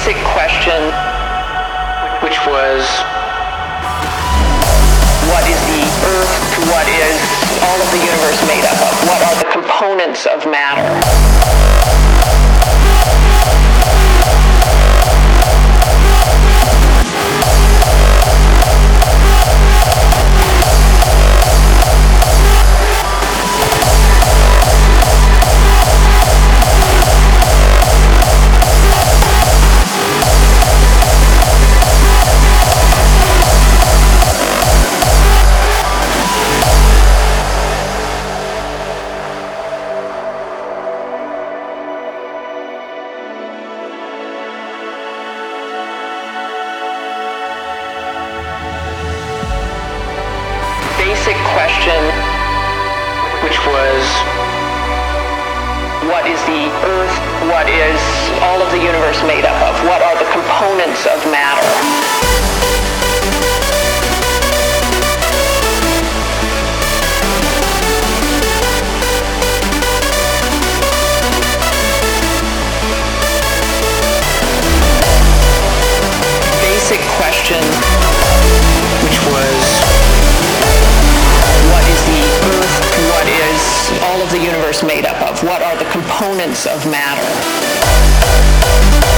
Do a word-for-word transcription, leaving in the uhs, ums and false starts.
basic question, which was, what is the Earth? What is all of the universe made up of? What are the components of matter? Basic question, which was, what is the Earth? What is all of the universe made up of? What are the components of matter? Basic question, which was, what is the Earth? What is all of the universe made up of? What are the components of matter?